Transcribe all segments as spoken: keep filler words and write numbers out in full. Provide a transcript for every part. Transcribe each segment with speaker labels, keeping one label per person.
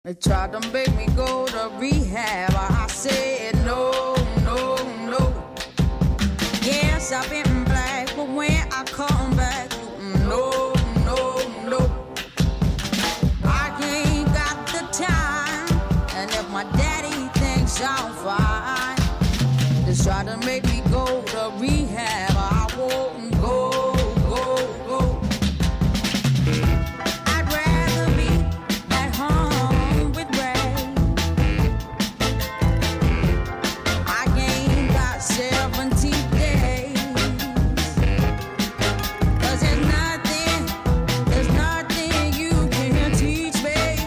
Speaker 1: They tried to make me go to rehab. I said no, no, no. Yes, I've been black, but when I come back, no, no, no. I ain't got the time, and if my daddy thinks I'm fine, they try to make me go to rehab. I won't go, go, go. I'd rather be at home with Ray. I ain't got seventy days. 'Cause there's nothing, there's nothing you can teach me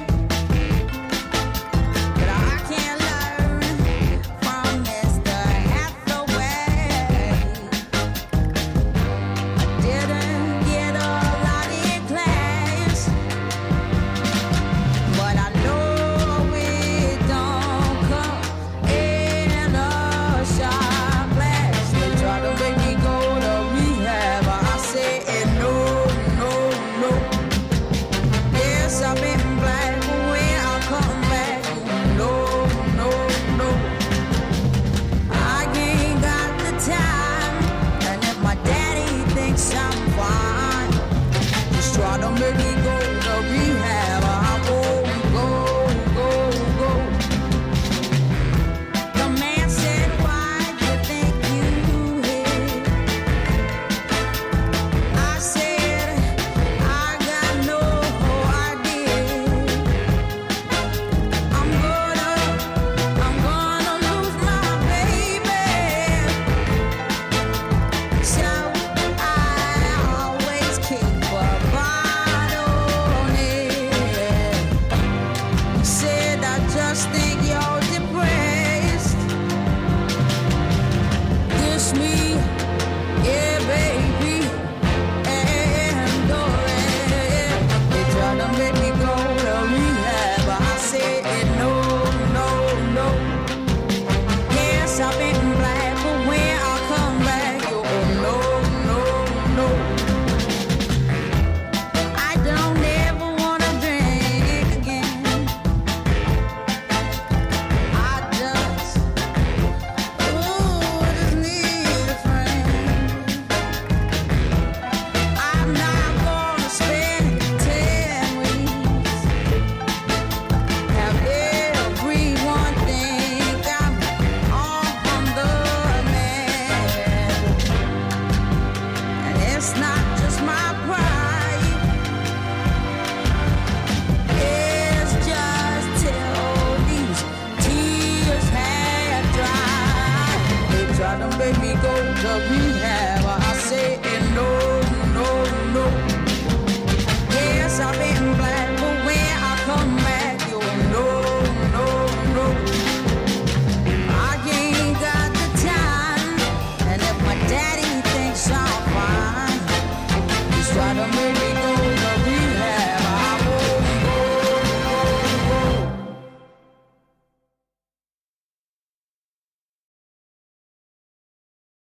Speaker 1: that I can't learn from Mister Hathaway. I didn't get a lot in class, but I know it don't come in a shot glass. They try to make me go to rehab. I said no, no, no. Yes, I've been black, but when I come back, no, no, no. I ain't got the time, and if my daddy thinks I'm fine, just try to make me go to rehab. I won't go, go, go. The man said, why do you think you hit? I said, I got no idea. I'm gonna, I'm gonna lose my baby. So I always keep a bottle on it. He said, I just think you're depressed. This me, yeah, baby. And oh, yeah. They try to make me go to rehab. I said no, no, no. Yes, I've been black, but when I come back, you no, no, no. I don't ever wanna drink again. I just, ooh, just need a friend. I'm not gonna spend ten weeks. Have everyone think I'm on the man. And it's not just my pride. It's just till these tears had dried. They try to make me go to rehab.